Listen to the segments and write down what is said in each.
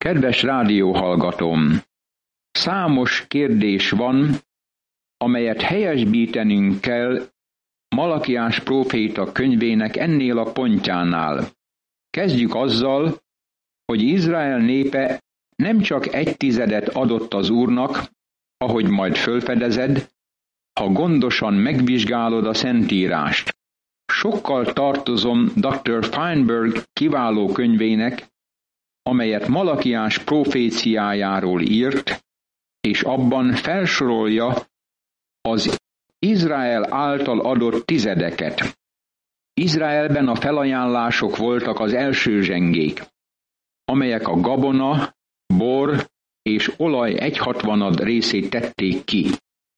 Kedves rádióhallgatóm! Számos kérdés van, amelyet helyesbítenünk kell Malakiás próféta könyvének ennél a pontjánál. Kezdjük azzal, hogy Izrael népe nem csak 1/10 adott az Úrnak, ahogy majd fölfedezed, ha gondosan megvizsgálod a Szentírást. Sokkal tartozom Dr. Feinberg kiváló könyvének, amelyet Malakiás proféciájáról írt, és abban felsorolja az Izrael által adott tizedeket. Izraelben a felajánlások voltak az első zsengék, amelyek a gabona, bor és olaj 1/60 részét tették ki.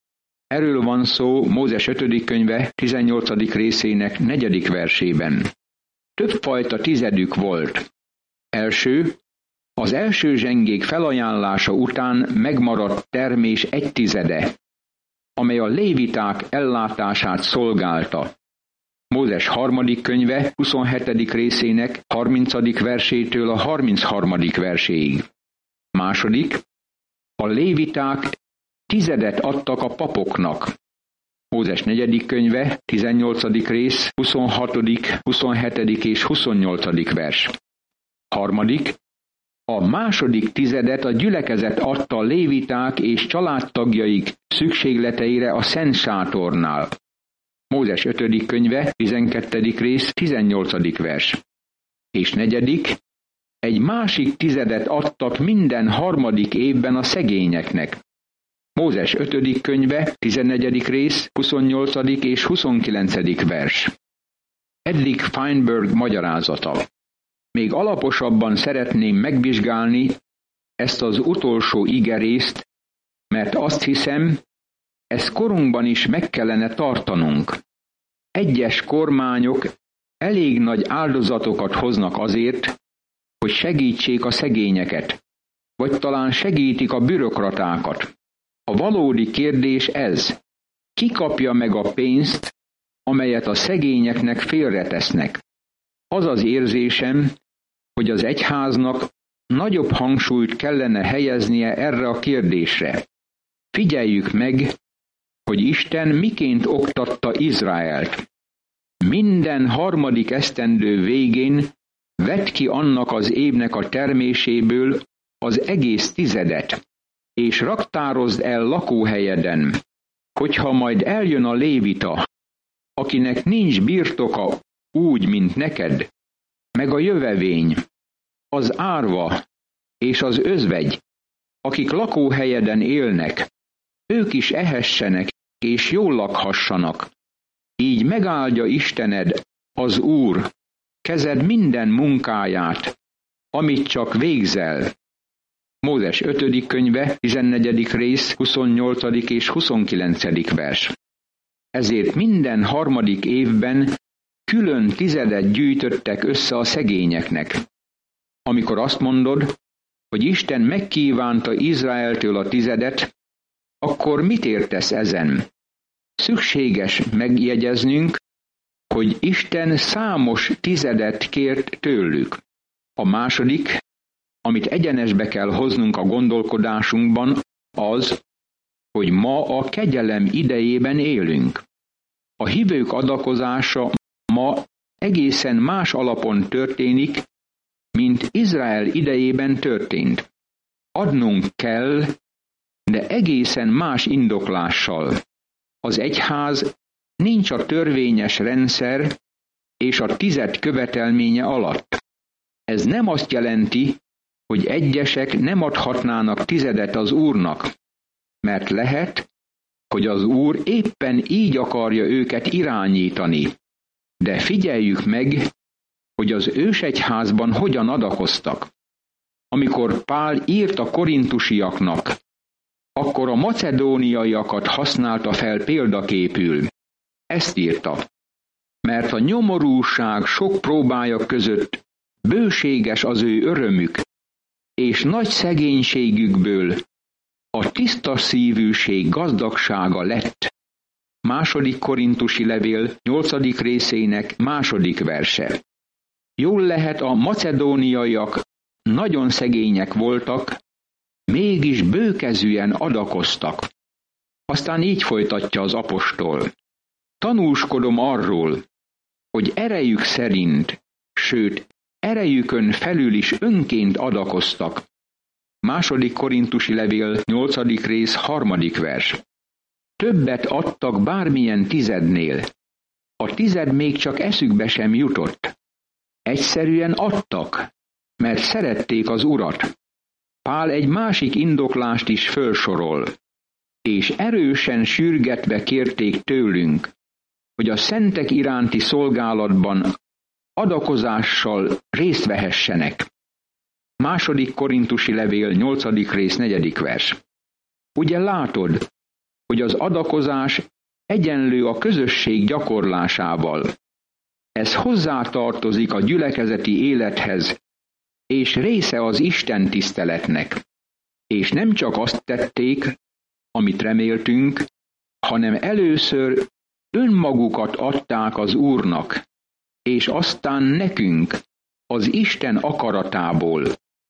Erről van szó Mózes 5. könyve 18. részének 4. versében. Többfajta tizedük volt. Első, az első zsengék felajánlása után megmaradt termés 1/10, amely a léviták ellátását szolgálta. Mózes 3. könyve 27. részének 30. versétől a 33. verséig. Második, a léviták 10 adtak a papoknak. Mózes 4. könyve 18. rész 26., 27. és 28. vers. Harmadik, a második 10 a gyülekezet adta a léviták és családtagjaik szükségleteire a Szent Sátornál. Mózes 5. könyve 12. rész 18. vers. És negyedik, egy másik 10 adtak minden harmadik évben a szegényeknek. Mózes 5. könyve 14. rész 28. és 29. vers. Eddig Feinberg magyarázata. Még alaposabban szeretném megvizsgálni ezt az utolsó igerészt, mert azt hiszem, ezt korunkban is meg kellene tartanunk. Egyes kormányok elég nagy áldozatokat hoznak azért, hogy segítsék a szegényeket, vagy talán segítik a bürokratákat. A valódi kérdés ez: ki kapja meg a pénzt, amelyet a szegényeknek félretesznek? Az az érzésem, hogy az egyháznak nagyobb hangsúlyt kellene helyeznie erre a kérdésre. Figyeljük meg, hogy Isten miként oktatta Izraelt. Minden harmadik esztendő végén vedd ki annak az évnek a terméséből az egész 10, és raktározd el lakóhelyeden, hogyha majd eljön a lévita, akinek nincs birtoka úgy, mint neked, meg a jövevény, az árva és az özvegy, akik lakóhelyeden élnek, ők is ehessenek és jól lakhassanak. Így megáldja Istened, az Úr, kezed minden munkáját, amit csak végzel. Mózes 5. könyve 14. rész 28. és 29. vers. Ezért minden harmadik évben külön 10 gyűjtöttek össze a szegényeknek. Amikor azt mondod, hogy Isten megkívánta Izraeltől a 10, akkor mit értesz ezen? Szükséges megjegyeznünk, hogy Isten számos 10 kért tőlük. A második, amit egyenesbe kell hoznunk a gondolkodásunkban, az, hogy ma a kegyelem idejében élünk. A hívők adakozása ma egészen más alapon történik, mint Izrael idejében történt. Adnunk kell, de egészen más indoklással. Az egyház nincs a törvényes rendszer és a 10 követelménye alatt. Ez nem azt jelenti, hogy egyesek nem adhatnának 10 az Úrnak, mert lehet, hogy az Úr éppen így akarja őket irányítani. De figyeljük meg, hogy az ősegyházban hogyan adakoztak. Amikor Pál írt a korintusiaknak, akkor a macedóniaiakat használta fel példaképül. Ezt írta: mert a nyomorúság sok próbája között bőséges az ő örömük, és nagy szegénységükből a tiszta szívűség gazdagsága lett. 2. Korintusi levél 8. részének 2. verse. Jól lehet, a macedóniaiak nagyon szegények voltak, mégis bőkezűen adakoztak. Aztán így folytatja az apostol. Tanúskodom arról, hogy erejük szerint, sőt, erejükön felül is önként adakoztak. 2. Korintusi levél 8. rész 3. vers. Többet adtak bármilyen tizednél. A tized még csak eszükbe sem jutott. Egyszerűen adtak, mert szerették az Urat. Pál egy másik indoklást is fölsorol, és erősen sürgetve kérték tőlünk, hogy a szentek iránti szolgálatban adakozással részt vehessenek. 2. Korintusi levél 8. rész 4. vers. Ugye látod, hogy az adakozás egyenlő a közösség gyakorlásával. Ez hozzátartozik a gyülekezeti élethez, és része az Isten tiszteletnek. És nem csak azt tették, amit reméltünk, hanem először önmagukat adták az Úrnak, és aztán nekünk, az Isten akaratából.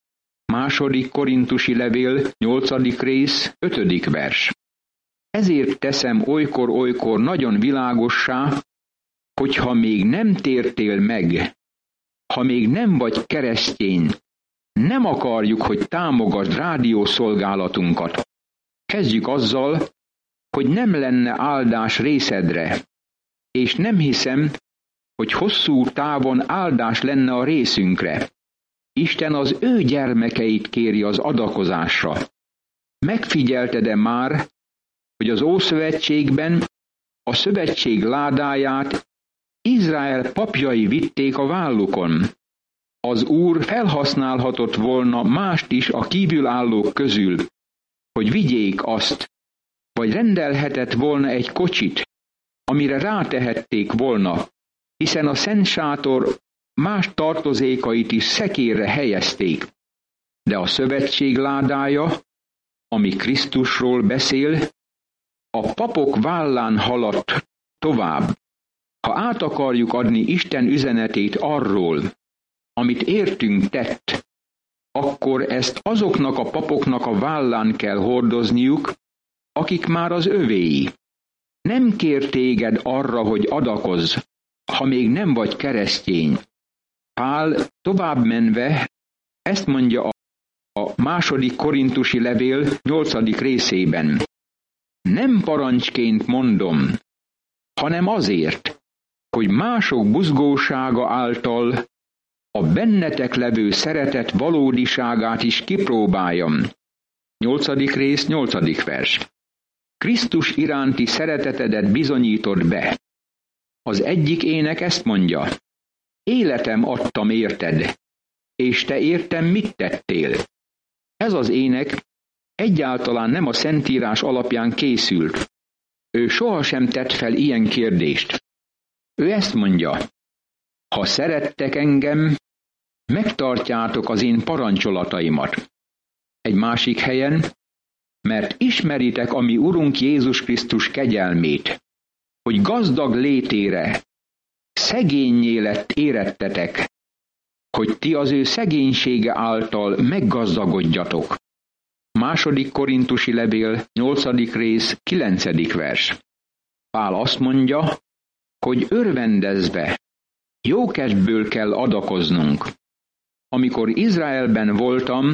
2. Korintusi levél 8. rész 5. vers. Ezért teszem olykor-olykor nagyon világossá, hogyha még nem tértél meg, ha még nem vagy keresztény, nem akarjuk, hogy támogasd rádiószolgálatunkat. Kezdjük azzal, hogy nem lenne áldás részedre, és nem hiszem, hogy hosszú távon áldás lenne a részünkre. Isten az ő gyermekeit kéri az adakozásra. Megfigyelted-e már, hogy az Ószövetségben a szövetség ládáját Izrael papjai vitték a vállukon? Az Úr felhasználhatott volna mást is a kívülállók közül, hogy vigyék azt, vagy rendelhetett volna egy kocsit, amire rátehették volna, hiszen a Szent Sátor más tartozékait is szekérre helyezték. De a szövetség ládája, ami Krisztusról beszél, a papok vállán haladt tovább. Ha át akarjuk adni Isten üzenetét arról, amit értünk tett, akkor ezt azoknak a papoknak a vállán kell hordozniuk, akik már az övéi. Nem kér téged arra, hogy adakozz, ha még nem vagy keresztény. Pál tovább menve ezt mondja a 2. Korintusi levél 8. részében. Nem parancsként mondom, hanem azért, hogy mások buzgósága által a bennetek levő szeretet valódiságát is kipróbáljam. 8. rész 8. vers. Krisztus iránti szeretetedet bizonyítod be. Az egyik ének ezt mondja. Életem adtam érted, és te értem mit tettél. Ez az ének egyáltalán nem a Szentírás alapján készült. Ő sohasem tett fel ilyen kérdést. Ő ezt mondja, ha szerettek engem, megtartjátok az én parancsolataimat. Egy másik helyen, mert ismeritek a mi Urunk Jézus Krisztus kegyelmét, hogy gazdag létére szegénnyé lett érettetek, hogy ti az ő szegénysége által meggazdagodjatok. 2. Korintusi levél 8. rész 9. vers. Pál azt mondja, hogy örvendezve, jókedvből kell adakoznunk. Amikor Izraelben voltam,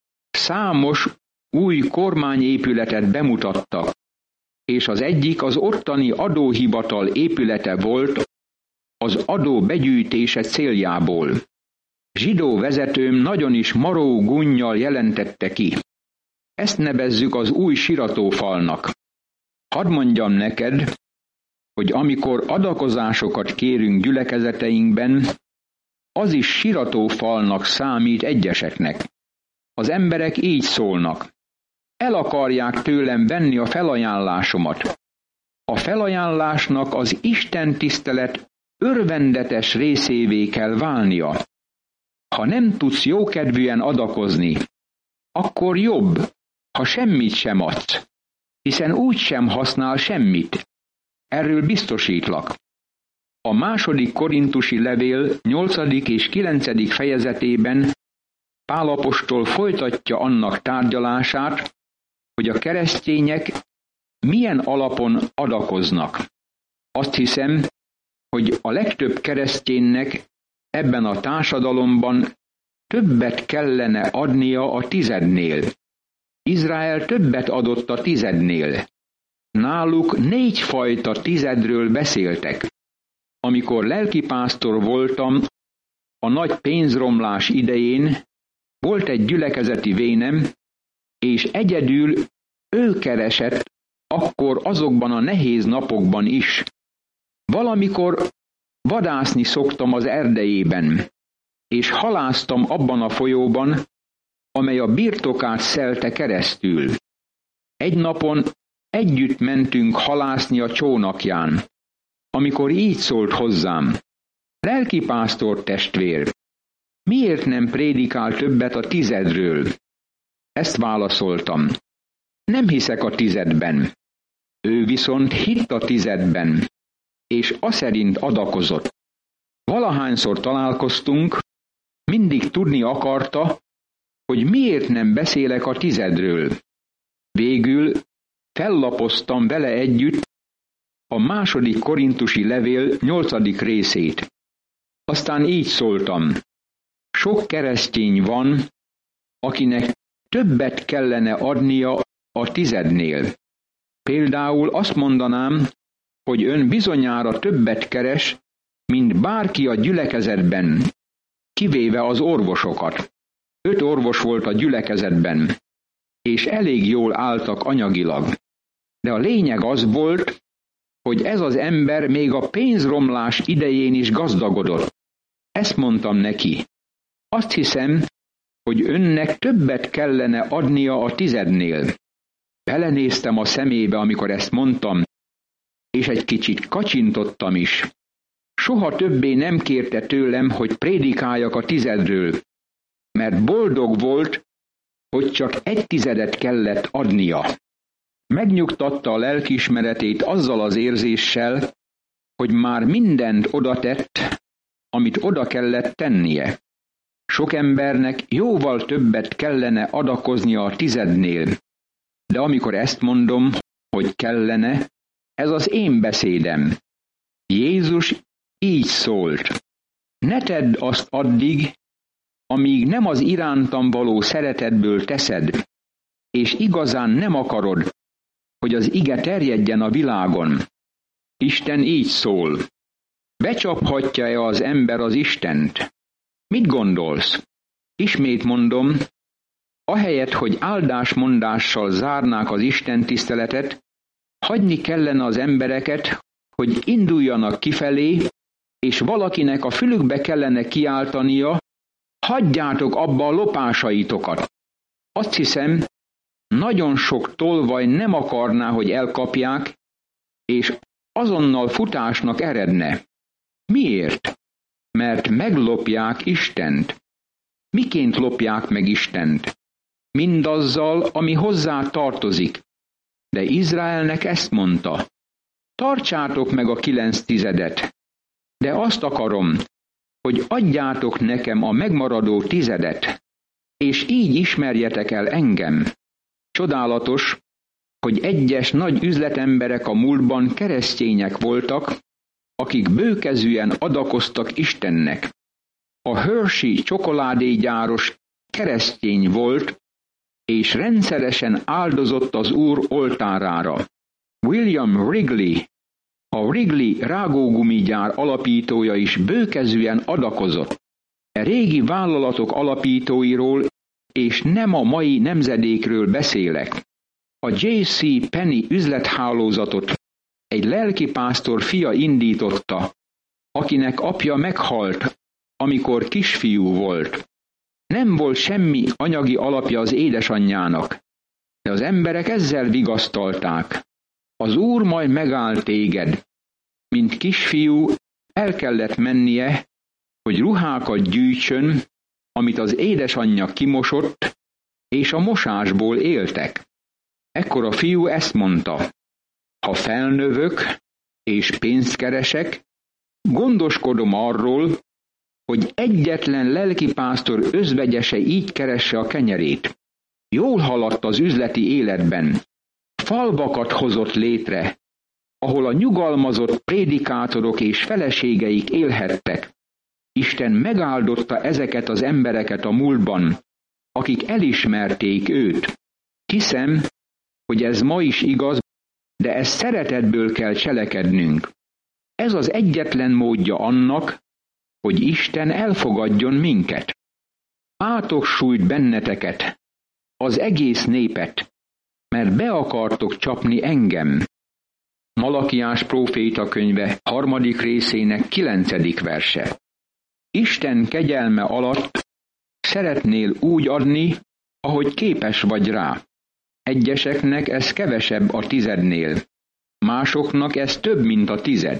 számos új kormányépületet bemutattak, és az egyik az ottani adóhivatal épülete volt az adó begyűjtése céljából. Zsidó vezetőm nagyon is maró gunnyal jelentette ki. Ezt nevezzük az új siratófalnak. Hadd mondjam neked, hogy amikor adakozásokat kérünk gyülekezeteinkben, az is siratófalnak számít egyeseknek. Az emberek így szólnak. El akarják tőlem venni a felajánlásomat. A felajánlásnak az Isten tisztelet örvendetes részévé kell válnia. Ha nem tudsz jókedvűen adakozni, akkor jobb, ha semmit sem adsz, hiszen úgy sem használ semmit. Erről biztosítlak. A 2. Korintusi levél 8. és 9. fejezetében Pál apostol folytatja annak tárgyalását, hogy a keresztények milyen alapon adakoznak. Azt hiszem, hogy a legtöbb kereszténynek ebben a társadalomban többet kellene adnia a tizednél. Izrael többet adott a tizednél. Náluk 4 fajta tizedről beszéltek. Amikor lelkipásztor voltam, a nagy pénzromlás idején volt egy gyülekezeti vénem, és egyedül ő keresett akkor azokban a nehéz napokban is. Valamikor vadászni szoktam az erdejében, és halásztam abban a folyóban, amely a birtokát szelte keresztül. Egy napon együtt mentünk halászni a csónakján, amikor így szólt hozzám: lelkipásztor testvér, miért nem prédikál többet a tizedről? Ezt válaszoltam: nem hiszek a tizedben. Ő viszont hitt a tizedben, és aszerint adakozott. Valahányszor találkoztunk, mindig tudni akarta, hogy miért nem beszélek a tizedről. Végül fellapoztam vele együtt a 2. Korintusi levél 8. részét. Aztán így szóltam: sok keresztény van, akinek többet kellene adnia a tizednél. Például azt mondanám, hogy ön bizonyára többet keres, mint bárki a gyülekezetben, kivéve az orvosokat. 5 orvos volt a gyülekezetben, és elég jól álltak anyagilag. De a lényeg az volt, hogy ez az ember még a pénzromlás idején is gazdagodott. Ezt mondtam neki: azt hiszem, hogy önnek többet kellene adnia a tizednél. Belenéztem a szemébe, amikor ezt mondtam, és egy kicsit kacsintottam is. Soha többé nem kérte tőlem, hogy prédikáljak a tizedről, mert boldog volt, hogy csak 1/10 kellett adnia. Megnyugtatta a lelkiismeretét azzal az érzéssel, hogy már mindent odatett, amit oda kellett tennie. Sok embernek jóval többet kellene adakoznia a tizednél, de amikor ezt mondom, hogy kellene, ez az én beszédem. Jézus így szólt: ne tedd azt addig, amíg nem az irántam való szeretetből teszed, és igazán nem akarod, hogy az ige terjedjen a világon. Isten így szól: becsaphatja-e az ember az Istent? Mit gondolsz? Ismét mondom, ahelyett, hogy áldásmondással zárnák az Isten tiszteletet, hagyni kellene az embereket, hogy induljanak kifelé, és valakinek a fülükbe kellene kiáltania: hagyjátok abba a lopásaitokat. Azt hiszem, nagyon sok tolvaj nem akarná, hogy elkapják, és azonnal futásnak eredne. Miért? Mert meglopják Istent. Miként lopják meg Istent? Mindazzal, ami hozzá tartozik. De Izraelnek ezt mondta: tartsátok meg a 9/10, de azt akarom, hogy adjátok nekem a megmaradó 10, és így ismerjetek el engem. Csodálatos, hogy egyes nagy üzletemberek a múltban keresztények voltak, akik bőkezűen adakoztak Istennek. A Hershey csokoládégyáros keresztény volt, és rendszeresen áldozott az Úr oltárára. William Wrigley, a Wrigley rágógumigyár alapítója is bőkezűen adakozott. A régi vállalatok alapítóiról és nem a mai nemzedékről beszélek. A J.C. Penney üzlethálózatot egy lelkipásztor fia indította, akinek apja meghalt, amikor kisfiú volt. Nem volt semmi anyagi alapja az édesanyjának, de az emberek ezzel vigasztalták: az Úr majd megáll téged. Mint kisfiú el kellett mennie, hogy ruhákat gyűjtsön, amit az édesanyja kimosott, és a mosásból éltek. Ekkor a fiú ezt mondta: ha felnövök és pénzt keresek, gondoskodom arról, hogy egyetlen lelkipásztor özvegyese így keresse a kenyerét. Jól haladt az üzleti életben. Falvakat hozott létre, ahol a nyugalmazott prédikátorok és feleségeik élhettek. Isten megáldotta ezeket az embereket a múltban, akik elismerték őt. Hiszem, hogy ez ma is igaz, de ezt szeretetből kell cselekednünk. Ez az egyetlen módja annak, hogy Isten elfogadjon minket. Átok sújt benneteket, az egész népet, mert be akartok csapni engem. Malakiás próféta könyve 3. részének 9. verse. Isten kegyelme alatt szeretnél úgy adni, ahogy képes vagy rá. Egyeseknek ez kevesebb a 10-nél, másoknak ez több, mint a 10.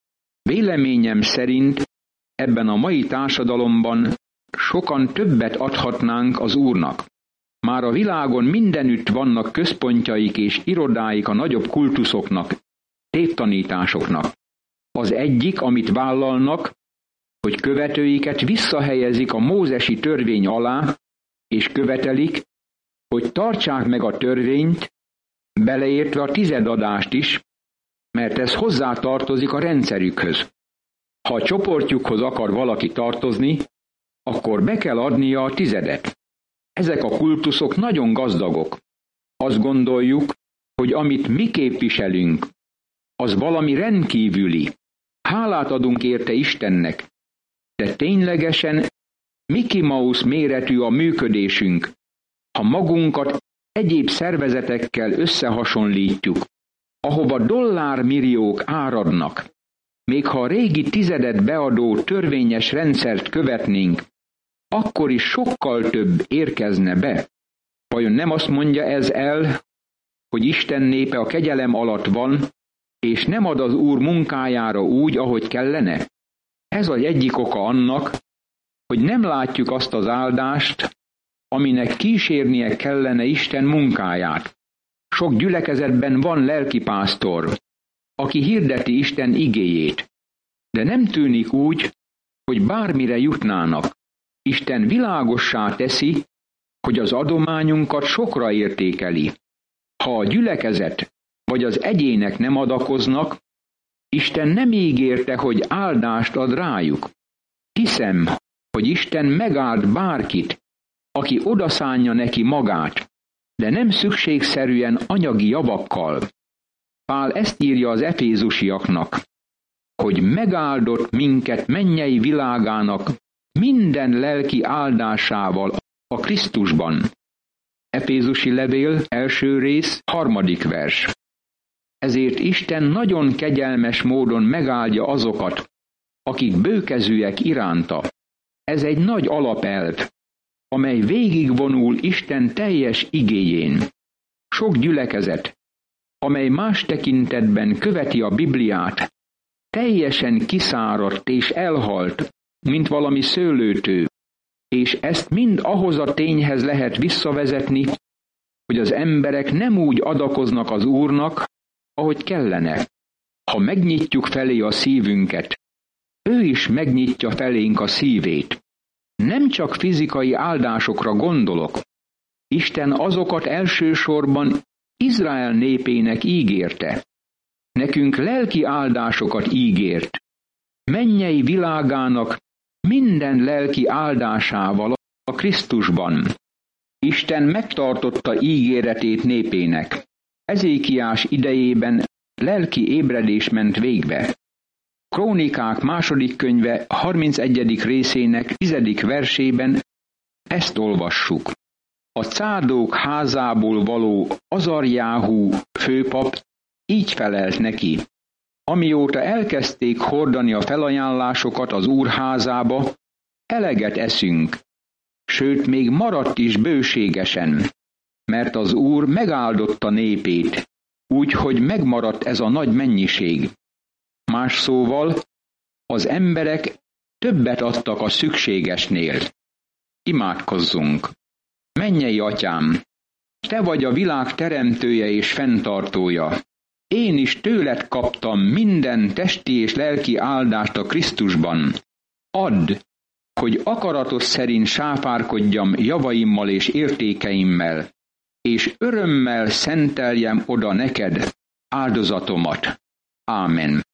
Véleményem szerint ebben a mai társadalomban sokan többet adhatnánk az Úrnak. Már a világon mindenütt vannak központjaik és irodáik a nagyobb kultuszoknak, tévtanításoknak. Az egyik, amit vállalnak, hogy követőiket visszahelyezik a mózesi törvény alá, és követelik, hogy tartsák meg a törvényt, beleértve a tizedadást is, mert ez hozzátartozik a rendszerükhöz. Ha a csoportjukhoz akar valaki tartozni, akkor be kell adnia a 10. Ezek a kultuszok nagyon gazdagok. Azt gondoljuk, hogy amit mi képviselünk, az valami rendkívüli. Hálát adunk érte Istennek, de ténylegesen Mickey Mouse méretű a működésünk, ha magunkat egyéb szervezetekkel összehasonlítjuk, ahova dollármilliók áradnak. Még ha a régi 10 beadó törvényes rendszert követnénk, akkor is sokkal több érkezne be. Vajon nem azt mondja ez el, hogy Isten népe a kegyelem alatt van, és nem ad az Úr munkájára úgy, ahogy kellene? Ez az egyik oka annak, hogy nem látjuk azt az áldást, aminek kísérnie kellene Isten munkáját. Sok gyülekezetben van lelkipásztor, aki hirdeti Isten igéjét, de nem tűnik úgy, hogy bármire jutnának. Isten világossá teszi, hogy az adományunkat sokra értékeli. Ha a gyülekezet vagy az egyének nem adakoznak, Isten nem ígérte, hogy áldást ad rájuk. Hiszem, hogy Isten megáld bárkit, aki odaszánja neki magát, de nem szükségszerűen anyagi javakkal. Pál ezt írja az efézusiaknak, hogy megáldott minket mennyei világának minden lelki áldásával a Krisztusban. Efézusi levél 1. rész 3. vers. Ezért Isten nagyon kegyelmes módon megáldja azokat, akik bőkezűek iránta. Ez egy nagy alapelv, amely végigvonul Isten teljes igéjén. Sok gyülekezet, amely más tekintetben követi a Bibliát, teljesen kiszáradt és elhalt, mint valami szőlőtő, és ezt mind ahhoz a tényhez lehet visszavezetni, hogy az emberek nem úgy adakoznak az Úrnak, ahogy kellene. Ha megnyitjuk felé a szívünket, ő is megnyitja felénk a szívét. Nem csak fizikai áldásokra gondolok. Isten azokat elsősorban Izrael népének ígérte. Nekünk lelki áldásokat ígért. Mennyei világának minden lelki áldásával a Krisztusban. Isten megtartotta ígéretét népének. Ezékiás idejében lelki ébredés ment végbe. Krónikák 2. könyve 31. részének 10. versében ezt olvassuk. A Cádók házából való Azarjáhú főpap így felelt neki. Amióta elkezdték hordani a felajánlásokat az Úr házába, eleget eszünk, sőt még maradt is bőségesen, mert az Úr megáldotta népét, úgyhogy megmaradt ez a nagy mennyiség. Más szóval, az emberek többet adtak a szükségesnél. Imádkozzunk! Mennyei Atyám, Te vagy a világ teremtője és fenntartója. Én is tőled kaptam minden testi és lelki áldást a Krisztusban. Add, hogy akaratod szerint sáfárkodjam javaimmal és értékeimmel, és örömmel szenteljem oda neked áldozatomat. Ámen.